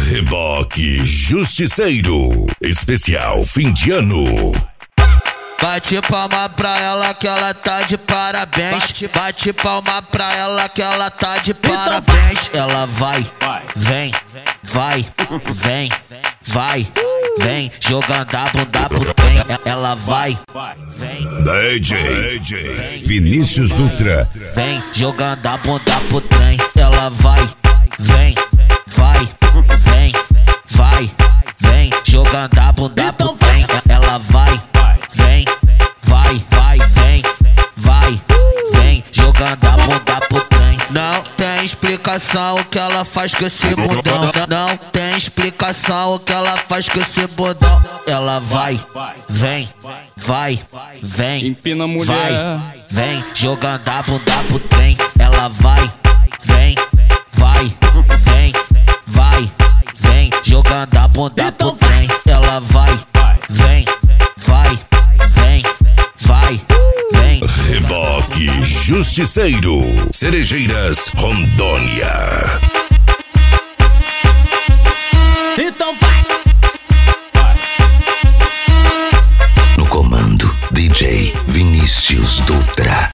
Reboque Justiceiro, especial fim de ano. Bate palma pra ela que ela tá de parabéns. Bate palma pra ela que ela tá de parabéns. Ela vai, vem, vai, vem, vai, vem, jogando a bunda pro trem. Ela vai, vem, DJ Vinícius Dutra. vem, jogando a bunda pro trem. Ela vai, vem, vai, vem, vai, vem, jogando a bunda pro trem. Ela vai, vem, vai, vem, vai, vem, jogando a bunda pro trem. Não tem explicação o que ela faz com esse bundão. Não tem explicação o que ela faz com esse bundão. Ela vai, vem, vai, vem, empina a mulher, vai, vem, jogando a bunda pro trem. Ela vai, vem, vai, vem, vai, vem, jogando a bunda pro trem. Ela vai, vem, vai, vem, vai, vem. Reboque Justiceiro, Cerejeiras, Rondônia. Então